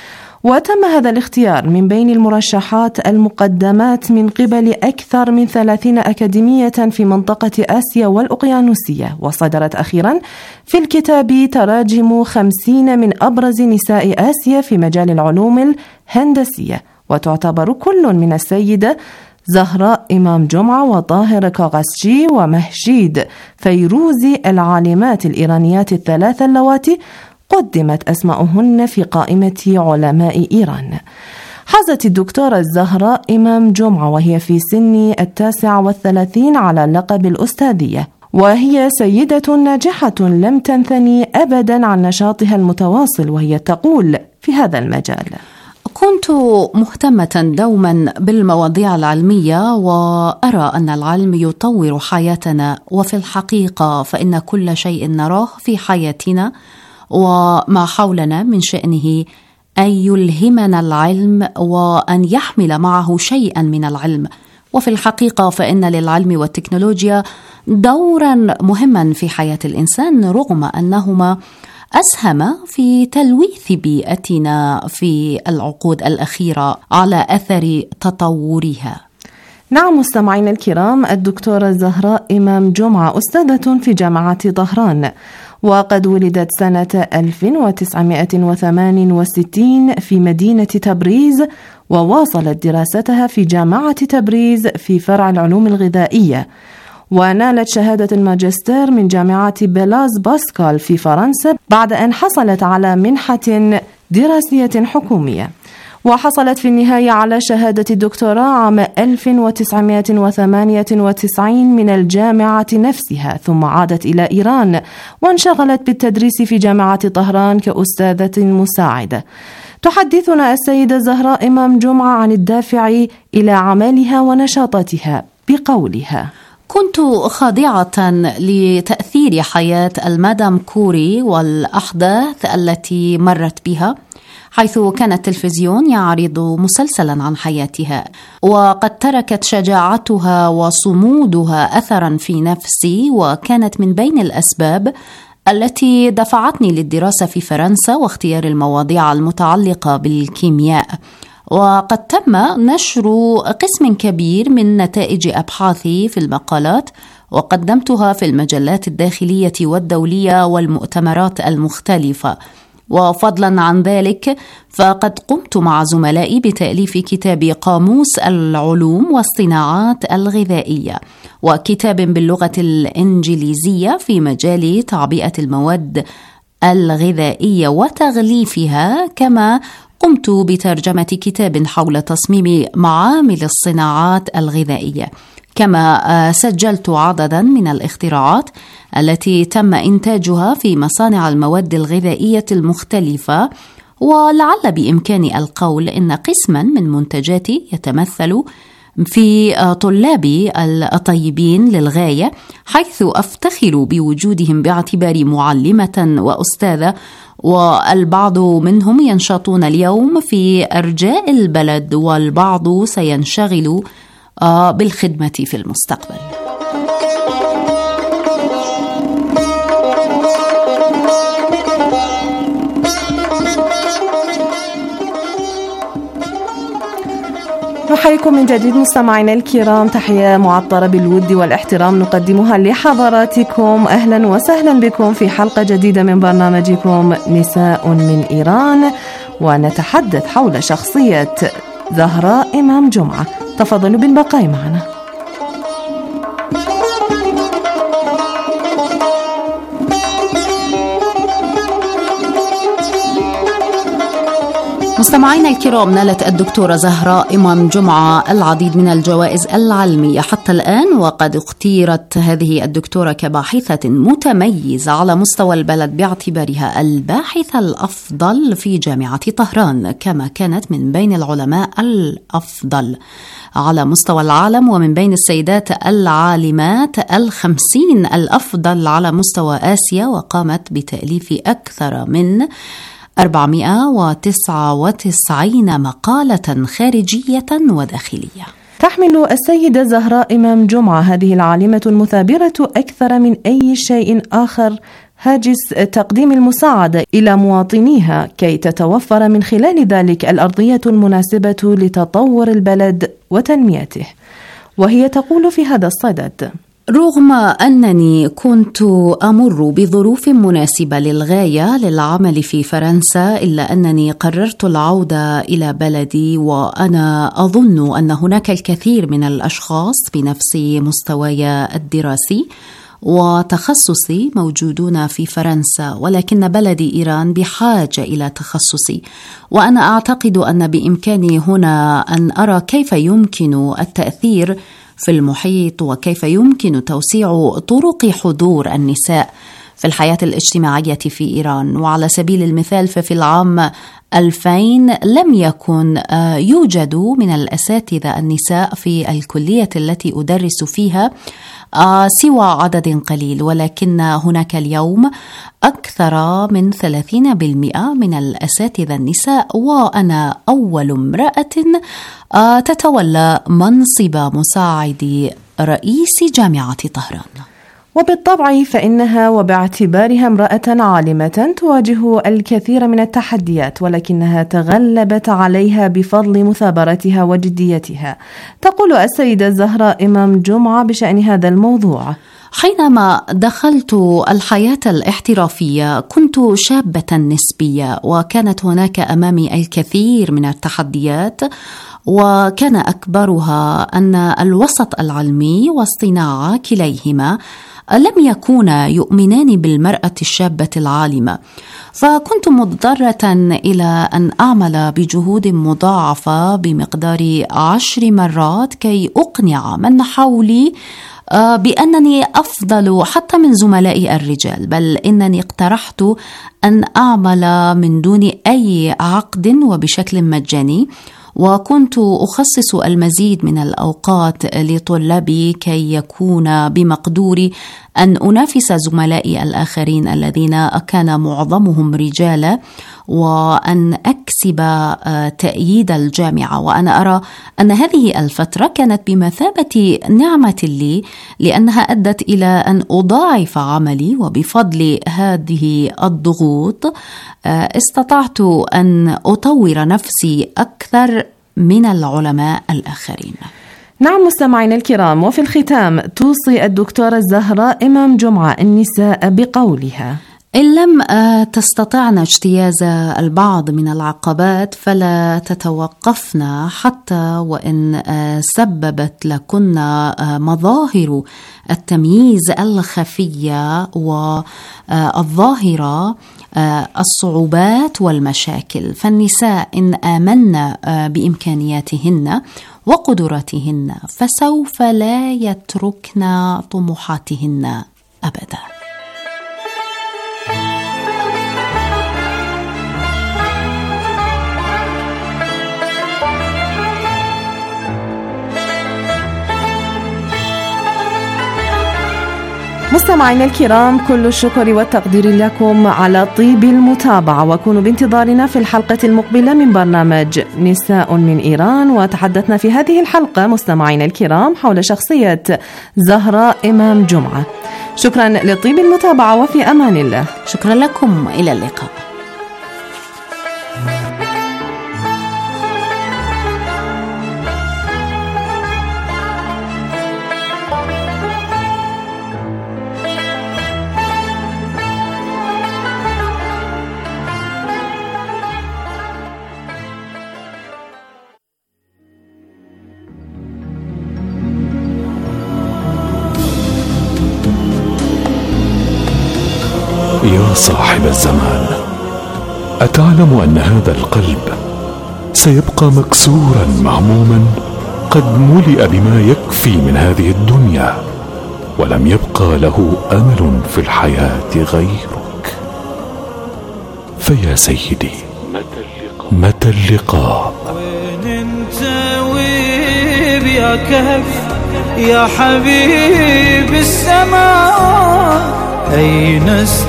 وتم هذا الاختيار من بين المرشحات المقدمات من قبل أكثر من ثلاثين أكاديمية في منطقة آسيا والأقيانوسية، وصدرت أخيرا في الكتاب تراجم خمسين من أبرز نساء آسيا في مجال العلوم الهندسية، وتعتبر كل من السيدة زهراء إمام جمعة وطاهر كاغسجي ومهجيد فيروزي العالمات الإيرانيات الثلاثة اللواتي قدمت أسماؤهن في قائمة علماء إيران. حازت الدكتورة زهراء إمام جمعة وهي في سن التاسع والثلاثين على لقب الأستاذية، وهي سيدة ناجحة لم تنثني أبدا عن نشاطها المتواصل، وهي تقول في هذا المجال: كنت مهتمة دوما بالمواضيع العلمية، وأرى أن العلم يطور حياتنا، وفي الحقيقة فإن كل شيء نراه في حياتنا وما حولنا من شأنه أن يلهمنا العلم وأن يحمل معه شيئا من العلم، وفي الحقيقة فإن للعلم والتكنولوجيا دورا مهما في حياة الإنسان، رغم أنهما أسهم في تلويث بيئتنا في العقود الأخيرة على أثر تطورها. نعم مستمعين الكرام، الدكتورة زهراء إمام جمعة أستاذة في جامعة طهران، وقد ولدت سنة ألف وتسعمائة وثمانية وستين في مدينة تبريز، وواصلت دراستها في جامعة تبريز في فرع العلوم الغذائية، ونالت شهادة الماجستير من جامعة بلاز باسكال في فرنسا بعد أن حصلت على منحة دراسية حكومية، وحصلت في النهاية على شهادة الدكتوراه عام ألف وتسعمائة وثمانية وتسعين من الجامعة نفسها، ثم عادت إلى إيران وانشغلت بالتدريس في جامعة طهران كأستاذة مساعدة. تحدثنا السيدة زهراء إمام جمعة عن الدافع إلى عملها ونشاطاتها بقولها: كنت خاضعة لتأثير حياة المدام كوري والأحداث التي مرت بها، حيث كان التلفزيون يعرض مسلسلا عن حياتها، وقد تركت شجاعتها وصمودها أثرا في نفسي، وكانت من بين الأسباب التي دفعتني للدراسة في فرنسا واختيار المواضيع المتعلقة بالكيمياء. وقد تم نشر قسم كبير من نتائج أبحاثي في المقالات، وقدمتها في المجلات الداخلية والدولية والمؤتمرات المختلفة. وفضلا عن ذلك فقد قمت مع زملائي بتأليف كتاب قاموس العلوم والصناعات الغذائية، وكتاب باللغة الإنجليزية في مجال تعبئة المواد الغذائية وتغليفها، كما قمت بترجمة كتاب حول تصميم معامل الصناعات الغذائية. كما سجلت عددا من الاختراعات التي تم إنتاجها في مصانع المواد الغذائية المختلفة، ولعل بإمكاني القول إن قسما من منتجاتي يتمثل في طلابي الطيبين للغاية، حيث أفتخر بوجودهم باعتباري معلمة وأستاذة، والبعض منهم ينشطون اليوم في أرجاء البلد، والبعض سينشغل بالخدمة في المستقبل. نحييكم من جديد مستمعينا الكرام، تحية معطرة بالود والاحترام نقدمها لحضراتكم. أهلا وسهلا بكم في حلقة جديدة من برنامجكم نساء من إيران، ونتحدث حول شخصية زهراء إمام جمعة. تفضلوا بالبقاء معنا. مستمعينا الكرام، نالت الدكتورة زهراء إمام جمعة العديد من الجوائز العلمية حتى الآن، وقد اختيرت هذه الدكتورة كباحثة متميزة على مستوى البلد باعتبارها الباحثة الأفضل في جامعة طهران، كما كانت من بين العلماء الأفضل على مستوى العالم، ومن بين السيدات العالمات الخمسين الأفضل على مستوى آسيا، وقامت بتأليف أكثر من أربعمائة وتسعة وتسعين مقالة خارجية وداخلية. تحمل السيدة زهراء إمام جمعة هذه العالمة المثابرة أكثر من أي شيء آخر هاجس تقديم المساعدة إلى مواطنيها، كي تتوفر من خلال ذلك الأرضية المناسبة لتطور البلد وتنميته. وهي تقول في هذا الصدد: رغم أنني كنت أمر بظروف مناسبة للغاية للعمل في فرنسا، إلا أنني قررت العودة إلى بلدي، وأنا أظن أن هناك الكثير من الأشخاص بنفس مستواي الدراسي وتخصصي موجودون في فرنسا، ولكن بلدي إيران بحاجة إلى تخصصي، وأنا أعتقد أن بإمكاني هنا أن أرى كيف يمكن التأثير في المحيط، وكيف يمكن توسيع طرق حضور النساء في الحياة الاجتماعية في إيران. وعلى سبيل المثال ففي العام ألفين لم يكن يوجد من الأساتذة النساء في الكلية التي أدرس فيها سوى عدد قليل، ولكن هناك اليوم أكثر من ثلاثين بالمئة من الأساتذة النساء، وأنا أول امرأة تتولى منصب مساعد رئيس جامعة طهران. وبالطبع فإنها وباعتبارها امرأة عالمة تواجه الكثير من التحديات، ولكنها تغلبت عليها بفضل مثابرتها وجديتها. تقول السيدة زهراء إمام جمعة بشأن هذا الموضوع: حينما دخلت الحياة الاحترافية كنت شابة نسبية، وكانت هناك أمامي الكثير من التحديات، وكان أكبرها أن الوسط العلمي والصناعة كليهما لم يكونا يؤمنان بالمرأة الشابة العالمة، فكنت مضطرة إلى أن أعمل بجهود مضاعفة بمقدار عشر مرات كي أقنع من حولي بأنني أفضل حتى من زملائي الرجال، بل إنني اقترحت أن أعمل من دون أي عقد وبشكل مجاني، وكنت أخصص المزيد من الأوقات لطلابي كي يكون بمقدوري أن أنافس زملائي الآخرين الذين كان معظمهم رجالا، وأن أكسب تأييد الجامعة. وأنا أرى أن هذه الفترة كانت بمثابة نعمة لي، لأنها أدت إلى أن أضاعف عملي، وبفضل هذه الضغوط استطعت أن أطور نفسي أكثر من العلماء الآخرين. نعم مستمعينا الكرام، وفي الختام توصي الدكتورة زهراء إمام جمعة النساء بقولها: إن لم تستطعن اجتياز البعض من العقبات فلا تتوقفن، حتى وإن سببت لكن مظاهر التمييز الخفية والظاهرة الصعوبات والمشاكل. فالنساء إن آمنا بإمكانياتهن وقدراتهن فسوف لا يتركن طموحاتهن أبدا. مستمعينا الكرام، كل الشكر والتقدير لكم على طيب المتابعة، وكونوا بانتظارنا في الحلقة المقبلة من برنامج نساء من إيران. وتحدثنا في هذه الحلقة مستمعينا الكرام حول شخصية زهراء إمام جمعة. شكرا لطيب المتابعة وفي أمان الله. شكرا لكم، إلى اللقاء. يا صاحب الزمان، أتعلم أن هذا القلب سيبقى مكسورا مهموما قد ملئ بما يكفي من هذه الدنيا، ولم يبقى له أمل في الحياة غيرك. فيا سيدي، متى اللقاء؟ وين انت ويب يا كهف يا حبيب السماء؟ أين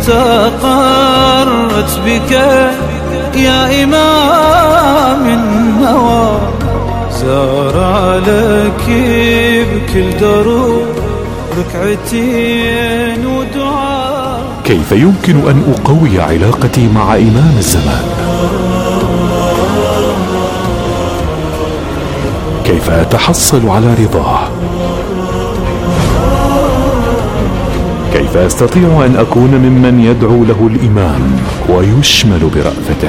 استقرت بك يا إمام النوى؟ زار لك بكل دروب ركعتين ودعاء. كيف يمكن أن أقوي علاقتي مع إمام الزمان؟ كيف أتحصل على رضاه؟ كيف أستطيع أن أكون ممن يدعو له الإمام ويشمل برأفته؟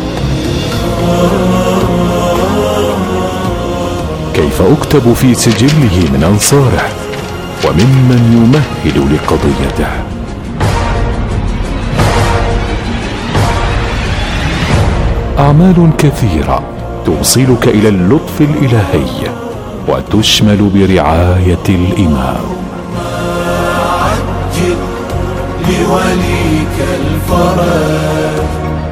كيف أكتب في سجله من أنصاره وممن يمهد لقضيته؟ أعمال كثيرة توصلك إلى اللطف الإلهي وتشمل برعاية الإمام. لوليك الفرج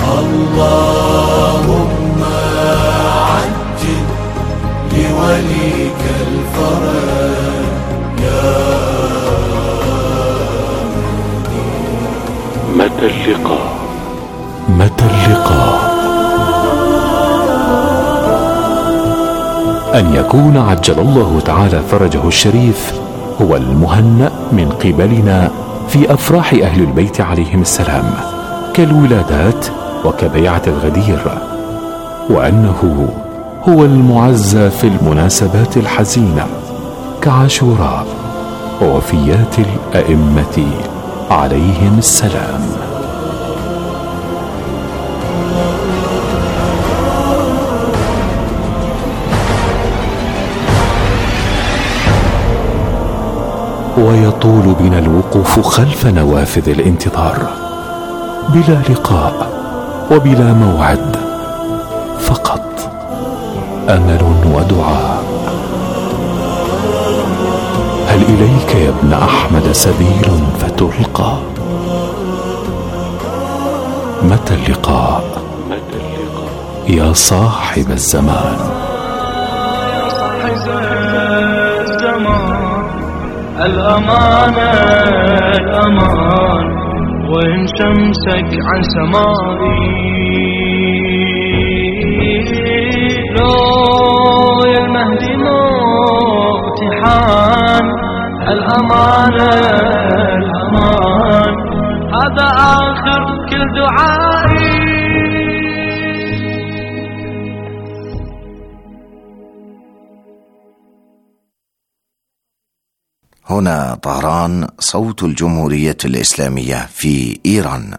اللهم عجل لوليك الفرج يا متى اللقاء؟ متى اللقاء؟ أن يكون عجل الله تعالى فرجه الشريف هو المهنأ من قبلنا في أفراح أهل البيت عليهم السلام كالولادات وكبيعة الغدير، وأنه هو المعزى في المناسبات الحزينة كعاشوراء ووفيات الأئمة عليهم السلام. ويطول بنا الوقوف خلف نوافذ الانتظار بلا لقاء وبلا موعد، فقط أمل ودعاء. هل إليك يا ابن أحمد سبيل فتلقى؟ متى اللقاء يا صاحب الزمان؟ الأمان الأمان وين شمسك عن سمائي؟ لو يا المهدي امتحان الأمان الأمان هذا آخر كل دعائي. هنا طهران، صوت الجمهورية الإسلامية في إيران.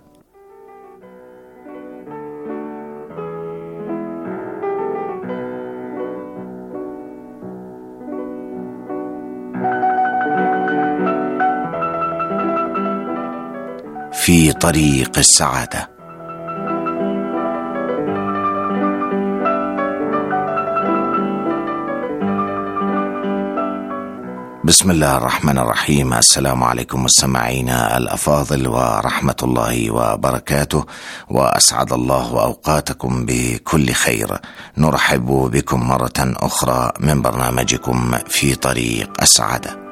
في طريق السعادة. بسم الله الرحمن الرحيم. السلام عليكم مستمعينا الأفاضل ورحمة الله وبركاته، وأسعد الله أوقاتكم بكل خير. نرحب بكم مرة أخرى من برنامجكم في طريق السعادة.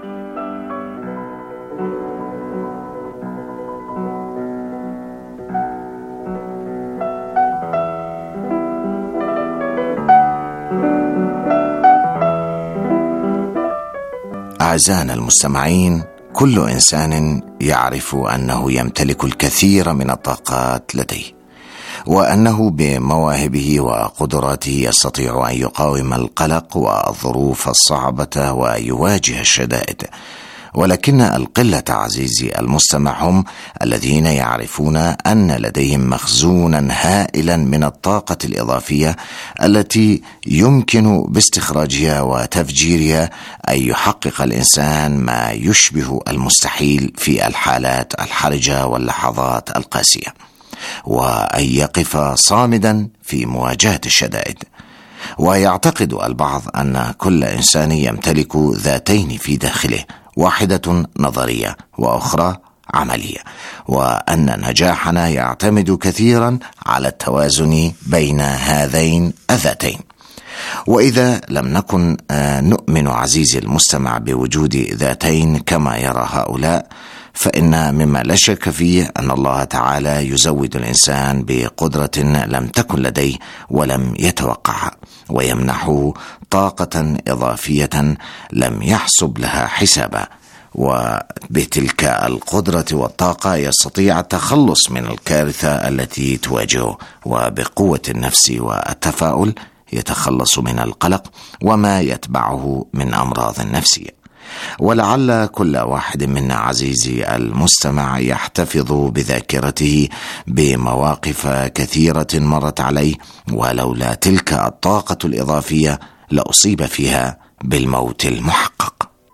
أعزائنا المستمعين، كل إنسان يعرف أنه يمتلك الكثير من الطاقات لديه، وأنه بمواهبه وقدراته يستطيع أن يقاوم القلق والظروف الصعبة ويواجه الشدائد. ولكن القلة عزيزي المستمع هم الذين يعرفون أن لديهم مخزونا هائلا من الطاقة الإضافية التي يمكن باستخراجها وتفجيرها أن يحقق الإنسان ما يشبه المستحيل في الحالات الحرجة واللحظات القاسية، وأن يقف صامدا في مواجهة الشدائد. ويعتقد البعض أن كل إنسان يمتلك ذاتين في داخله، واحدة نظرية وأخرى عملية، وأن نجاحنا يعتمد كثيرا على التوازن بين هذين الذاتين. وإذا لم نكن نؤمن عزيزي المستمع بوجود ذاتين كما يرى هؤلاء، فإن مما لا شك فيه أن الله تعالى يزود الإنسان بقدرة لم تكن لديه ولم يتوقعها، ويمنحه طاقة إضافية لم يحسب لها حسابا، وبتلك القدرة والطاقة يستطيع التخلص من الكارثة التي تواجهه، وبقوة النفس والتفاؤل يتخلص من القلق وما يتبعه من أمراض نفسية. ولعل كل واحد منا عزيزي المستمع يحتفظ بذاكرته بمواقف كثيرة مرت عليه، ولولا تلك الطاقة الإضافية لأصيب فيها بالموت المحقق.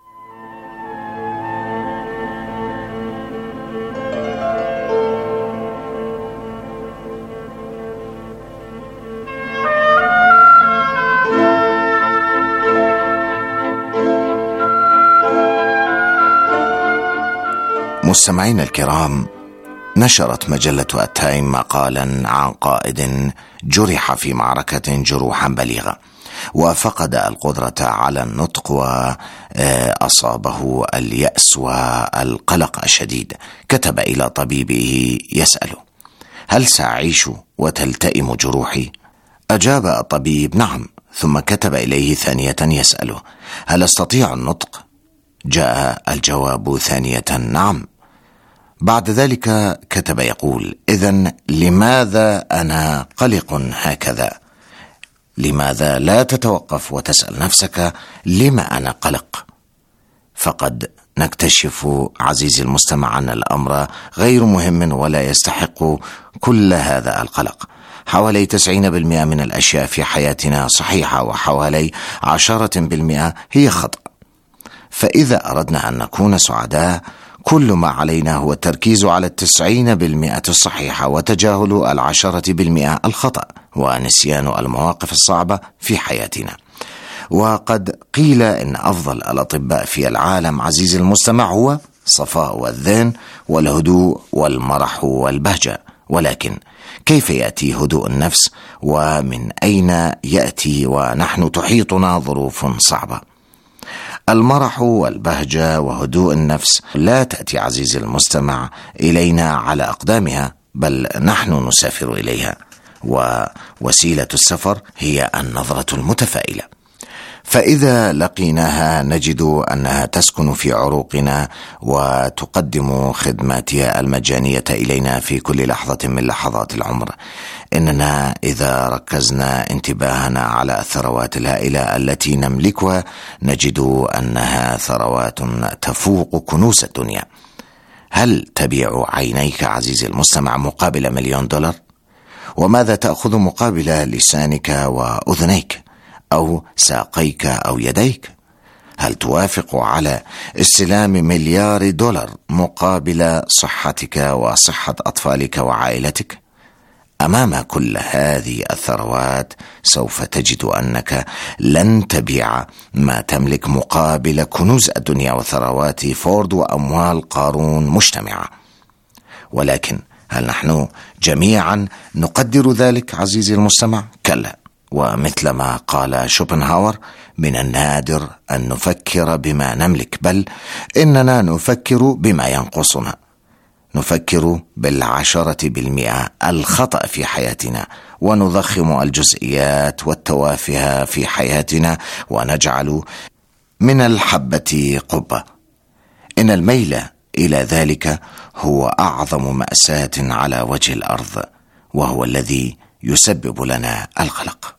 مستمعينا الكرام، نشرت مجلة التايم مقالا عن قائد جرح في معركة جروحا بليغة، وفقد القدرة على النطق، وأصابه اليأس والقلق الشديد. كتب إلى طبيبه يسأله: هل سأعيش وتلتئم جروحي؟ أجاب الطبيب: نعم. ثم كتب إليه ثانية يسأله: هل أستطيع النطق؟ جاء الجواب ثانية: نعم. بعد ذلك كتب يقول: إذن لماذا أنا قلق هكذا؟ لماذا لا تتوقف وتسأل نفسك لما أنا قلق؟ فقد نكتشف عزيزي المستمع أن الأمر غير مهم ولا يستحق كل هذا القلق. حوالي تسعين بالمئة من الأشياء في حياتنا صحيحة، وحوالي عشرة بالمئة هي خطأ. فإذا أردنا أن نكون سعداء، كل ما علينا هو التركيز على التسعين بالمئة الصحيحة وتجاهل العشرة بالمئة الخطأ، ونسيان المواقف الصعبة في حياتنا. وقد قيل إن أفضل الأطباء في العالم عزيزي المستمع هو صفاء الذهن والهدوء والمرح والبهجة. ولكن كيف يأتي هدوء النفس؟ ومن أين يأتي ونحن تحيطنا ظروف صعبة؟ المرح والبهجة وهدوء النفس لا تأتي عزيزي المستمع إلينا على أقدامها، بل نحن نسافر إليها، ووسيلة السفر هي النظرة المتفائلة. فإذا لقيناها نجد أنها تسكن في عروقنا وتقدم خدماتها المجانية إلينا في كل لحظة من لحظات العمر. إننا إذا ركزنا انتباهنا على الثروات الهائلة التي نملكها نجد أنها ثروات تفوق كنوز الدنيا. هل تبيع عينيك عزيزي المستمع مقابل مليون دولار؟ وماذا تأخذ مقابل لسانك وأذنيك أو ساقيك أو يديك؟ هل توافق على استلام مليار دولار مقابل صحتك وصحة أطفالك وعائلتك؟ أمام كل هذه الثروات سوف تجد أنك لن تبيع ما تملك مقابل كنوز الدنيا وثروات فورد وأموال قارون مجتمعة. ولكن هل نحن جميعا نقدر ذلك عزيزي المستمع؟ كلا. ومثل ما قال شوبنهاور: من النادر أن نفكر بما نملك، بل إننا نفكر بما ينقصنا. نفكر بالعشرة بالمئة الخطأ في حياتنا، ونضخم الجزئيات والتوافه في حياتنا، ونجعل من الحبة قبة. إن الميل إلى ذلك هو أعظم مأساة على وجه الأرض، وهو الذي يسبب لنا القلق.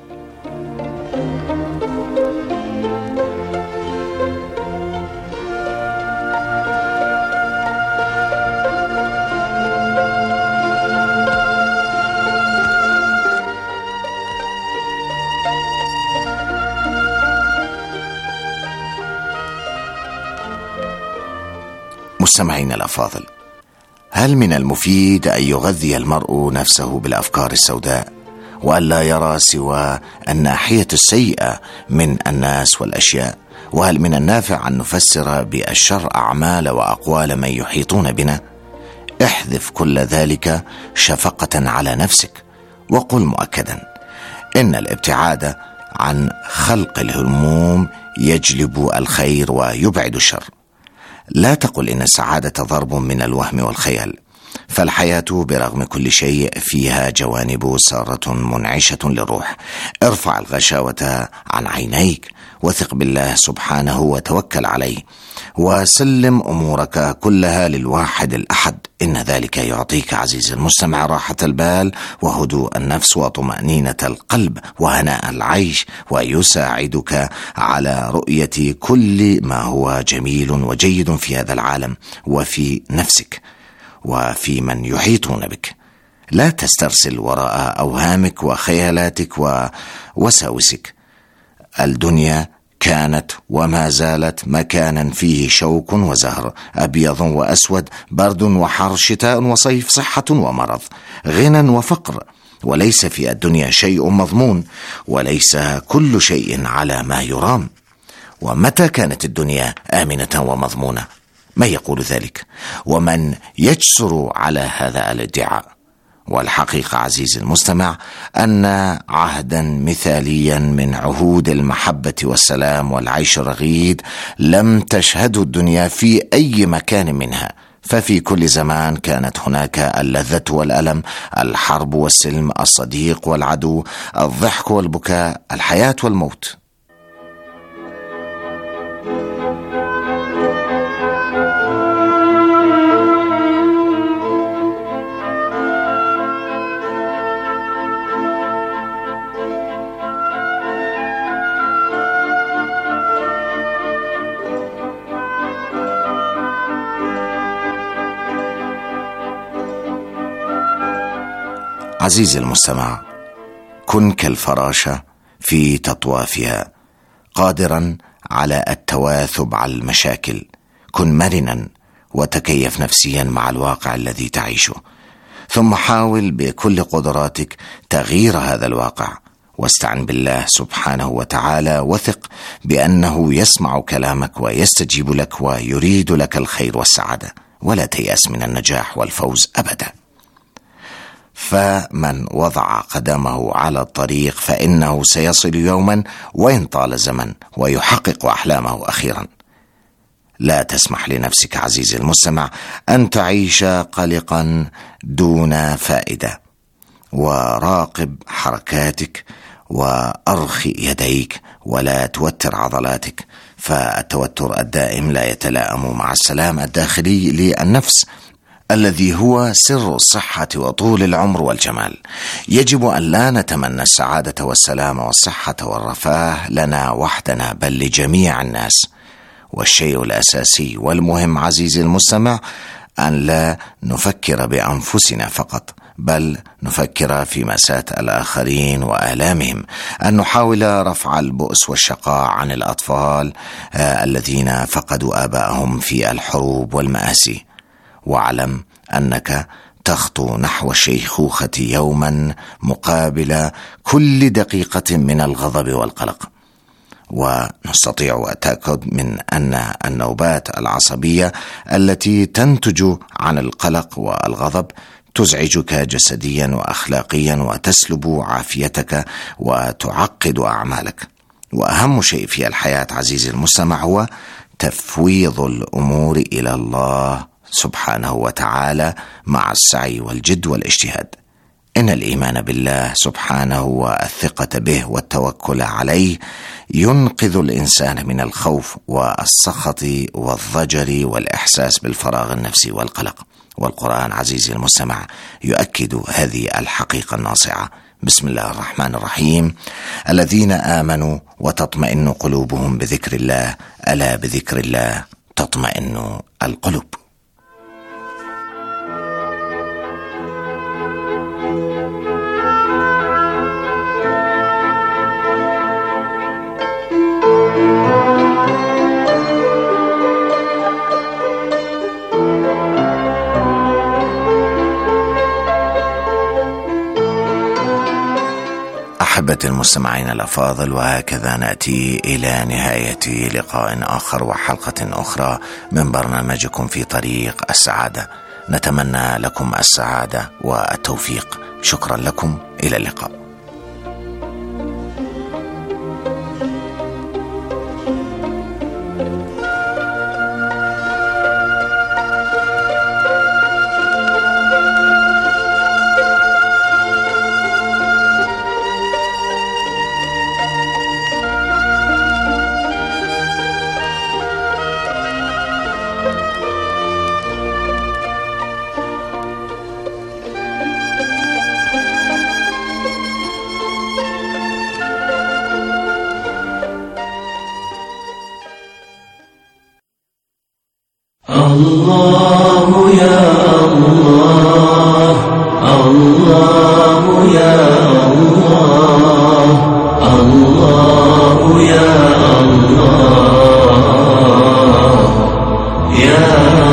مستمعينا الأفاضل، هل من المفيد أن يغذي المرء نفسه بالأفكار السوداء وأن لا يرى سوى الناحية السيئة من الناس والأشياء؟ وهل من النافع أن نفسر بالشر أعمال وأقوال من يحيطون بنا؟ احذف كل ذلك شفقة على نفسك، وقل مؤكدا إن الابتعاد عن خلق الهموم يجلب الخير ويبعد الشر. لا تقل إن السعادة ضرب من الوهم والخيال، فالحياة برغم كل شيء فيها جوانب سارة منعشة للروح. ارفع الغشاوة عن عينيك، وثق بالله سبحانه وتوكل عليه، وسلم أمورك كلها للواحد الأحد. إن ذلك يعطيك عزيزي المستمع راحة البال وهدوء النفس وطمأنينة القلب وهناء العيش، ويساعدك على رؤية كل ما هو جميل وجيد في هذا العالم وفي نفسك وفي من يحيطون بك. لا تسترسل وراء أوهامك وخيالاتك ووساوسك. الدنيا كانت وما زالت مكانا فيه شوك وزهر، أبيض وأسود، برد وحر، شتاء وصيف، صحة ومرض، غنى وفقر. وليس في الدنيا شيء مضمون، وليس كل شيء على ما يرام. ومتى كانت الدنيا آمنة ومضمونة؟ ما يقول ذلك؟ ومن يجسر على هذا الادعاء؟ والحقيقة عزيزي المستمع أن عهدا مثاليا من عهود المحبة والسلام والعيش الرغيد لم تشهده الدنيا في أي مكان منها. ففي كل زمان كانت هناك اللذة والألم، الحرب والسلم، الصديق والعدو، الضحك والبكاء، الحياة والموت. عزيزي المستمع، كن كالفراشة في تطوافها، قادرا على التواثب على المشاكل. كن مرنا وتكيف نفسيا مع الواقع الذي تعيشه، ثم حاول بكل قدراتك تغيير هذا الواقع، واستعن بالله سبحانه وتعالى، وثق بأنه يسمع كلامك ويستجيب لك ويريد لك الخير والسعادة. ولا تيأس من النجاح والفوز أبدا، فمن وضع قدمه على الطريق فإنه سيصل يوما وإن طال زمن ويحقق أحلامه أخيرا. لا تسمح لنفسك عزيزي المستمع أن تعيش قلقا دون فائدة، وراقب حركاتك وأرخي يديك ولا توتر عضلاتك، فالتوتر الدائم لا يتلائم مع السلام الداخلي للنفس الذي هو سر الصحة وطول العمر والجمال. يجب أن لا نتمنى السعادة والسلام والصحة والرفاه لنا وحدنا، بل لجميع الناس. والشيء الأساسي والمهم عزيزي المستمع أن لا نفكر بأنفسنا فقط، بل نفكر في مأساة الآخرين وآلامهم، أن نحاول رفع البؤس والشقاء عن الأطفال آه الذين فقدوا آباءهم في الحروب والمآسي. واعلم أنك تخطو نحو الشيخوخة يوما مقابل كل دقيقة من الغضب والقلق. ونستطيع التأكد من أن النوبات العصبية التي تنتج عن القلق والغضب تزعجك جسديا وأخلاقيا وتسلب عافيتك وتعقد أعمالك. وأهم شيء في الحياة عزيزي المستمع هو تفويض الأمور إلى الله سبحانه وتعالى مع السعي والجد والاجتهاد. إن الإيمان بالله سبحانه والثقة به والتوكل عليه ينقذ الإنسان من الخوف والسخط والضجر والإحساس بالفراغ النفسي والقلق. والقرآن عزيزي المستمع يؤكد هذه الحقيقة الناصعة. بسم الله الرحمن الرحيم: الذين آمنوا وتطمئن قلوبهم بذكر الله، ألا بذكر الله تطمئن القلوب. أحبة المستمعين الأفاضل، وهكذا نأتي إلى نهاية لقاء آخر وحلقة أخرى من برنامجكم في طريق السعادة. نتمنى لكم السعادة والتوفيق. شكرا لكم، إلى اللقاء. الله يا الله، الله يا الله، الله يا الله، يا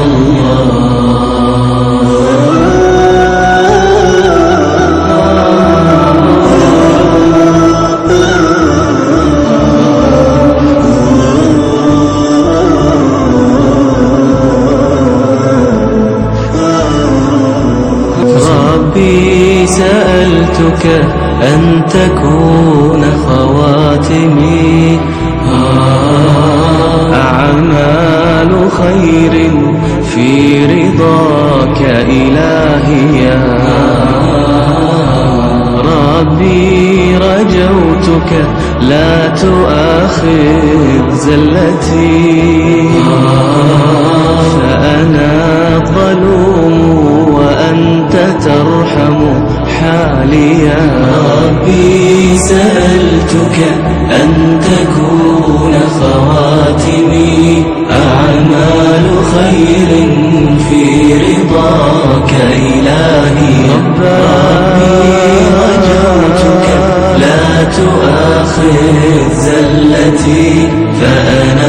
سألتك أن تكون خواتمي أعمال خير في رضاك إلهي يا ربي. رجوتك لا تؤاخذ زلتي، فأنا الظلوم وأنت ترحم حالي يا ربي. سألتك أن تكون خواتمي أعمال خير في رضاك إلهي ربي. رجوتك لا تؤاخذ زلتي، فأنا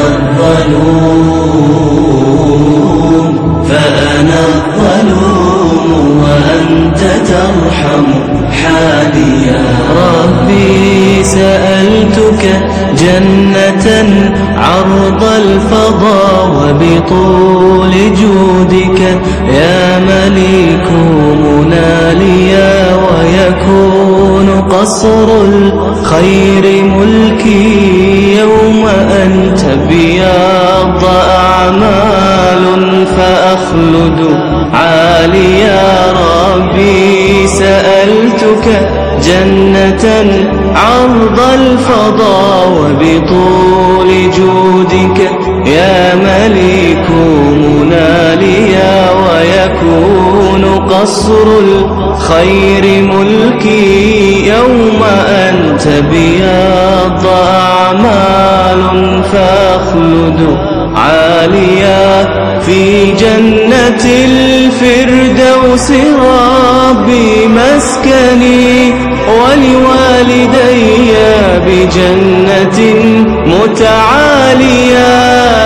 الظلوم فأنا الظلوم وأنت ترحم حالي يا ربي. سألتك جنة عرض الفضاء وبطول جودك يا مليك مناليا، ويكون قصر الخير ملكي يوم أن تبيض أعمال فأخلد عالي يا ربي. سألتك جنة عرض الفضاء وبطول جودك يا مليك مناليا، ويكون قصر الخير ملكي يوم أن تبيض أعمال فأخلد عاليا في جنة الفردوس ربي مسكني، ولوالدي بجنة متعاليا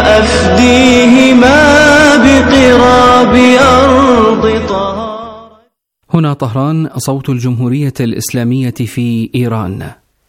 أفديهما بقراب أرض طهارة. هنا طهران، صوت الجمهورية الإسلامية في إيران.